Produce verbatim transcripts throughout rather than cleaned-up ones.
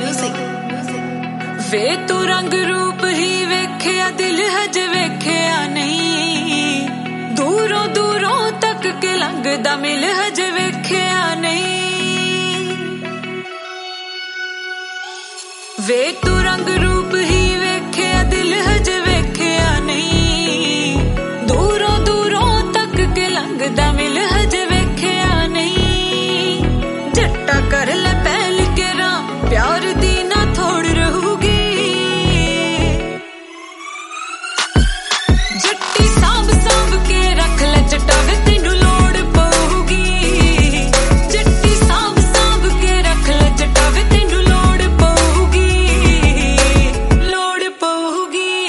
ਵੇ ਤੂੰ ਰੰਗ ਰੂਪ ਹੀ ਵੇਖਿਆ ਦਿਲ ਹਜੇ ਵੇਖਿਆ ਨਹੀਂ ਦੂਰੋਂ ਦੂਰੋਂ ਤੱਕ ਕੇ ਲੰਘਦਾ ਮਿਲ ਹਜੇ ਵੇਖਿਆ ਨਹੀਂ ਵੇ ਤੂੰ ਰੰਗ ਰੂਪ ਹੀ ਵੇਖਿਆ ਦਿਲ ਹਜੇ ਵੇਖਿਆ ਨਹੀਂ ਦੂਰੋਂ ਦੂਰੋਂ ਤੱਕ ਕੇ ਲੰਘਦਾ ਮਿਲ ਹਜੇ ਵੇਖਿਆ ਨਹੀਂ ਜੱਟਾ ਕਰ ਲੈ ਪਹਿਲ ਕੇ ਰਾਂ ਪਿਆਰ ਦੀ ਨਾ ਥੋੜ ਰਹੂਗੀ ਜੱਟੀ ਸਾਂਭ ਸਾਂਭ ਕੇ ਰੱਖ ਲੈ ਜੱਟਾ ਵੇ ਤੈਨੂੰ ਲੋੜ ਪਊਗੀ ਜੱਟੀ ਸਾਂਭ ਸਾਂਭ ਕੇ ਰੱਖ ਲੈ ਜੱਟਾ ਵੇ ਤੈਨੂੰ ਲੋੜ ਪਊਗੀ ਲੋੜ ਪਊਗੀ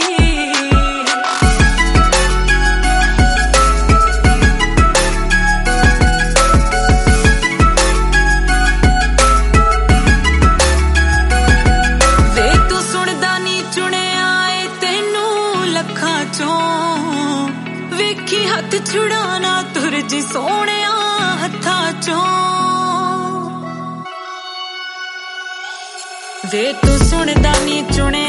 ਵੇ ਤੂੰ ਸੁਣਦਾ ਨੀ ਚੁਣਿਆ ਏ ਤੈਨੂੰ ਲੱਖਾਂ ਚੋਂ ਵੇਖੀ ਹੱਥ ਛੁਡਾਣਾ ਤੁਰ ਜੀ ਸੋਹਣਿਆ ਹੱਥਾਂ ਚੋਂ ਵੇ ਤੂੰ ਸੁਣਦਾ ਨੀ ਚੁਣਿਆ